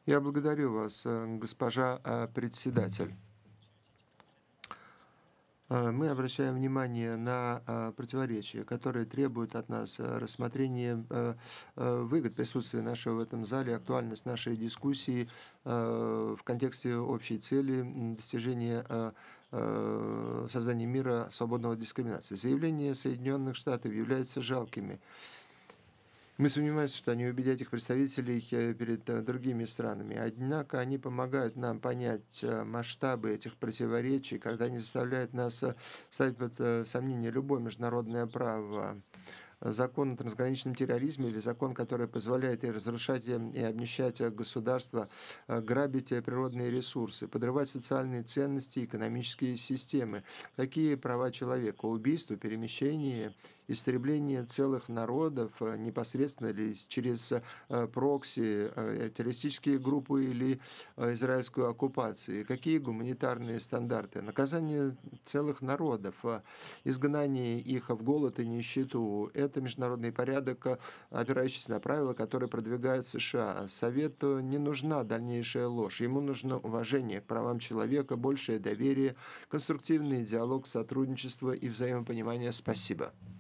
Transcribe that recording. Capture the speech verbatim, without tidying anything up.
Я благодарю вас, э, госпожа, э, председатель. Э, мы обращаем внимание на, а, противоречия, которые требуют от нас, э, рассмотрения, э, э, выгод присутствия нашего в этом зале, актуальность нашей дискуссии, э, в контексте общей цели, м, достижения, э, э, создания мира, свободного от дискриминации. Заявления Соединенных Штатов являются жалкими. Мы сомневаемся, что они убедят их представителей, э, перед, э, другими странами. Однако они помогают нам понять, э, масштабы этих противоречий, когда они заставляют нас, э, ставить под, э, сомнение любое международное право. Закон о трансграничном терроризме или закон, который позволяет и разрушать, э, и обнищать, э, государства, э, грабить, э, природные ресурсы, подрывать социальные ценности, экономические системы. Какие права человека? Убийство, перемещение, истребление целых народов, э, непосредственно ли с через, э, прокси, э, террористические группы или, э, израильскую оккупацию? И какие гуманитарные стандарты? Наказание целых народов, э, изгнание их в голод и нищету. Это международный порядок, э, опирающийся на правила, которые продвигает США. Совету не нужна дальнейшая ложь. Ему нужно уважение к правам человека, большее доверие, конструктивный диалог, сотрудничество и взаимопонимание. Спасибо.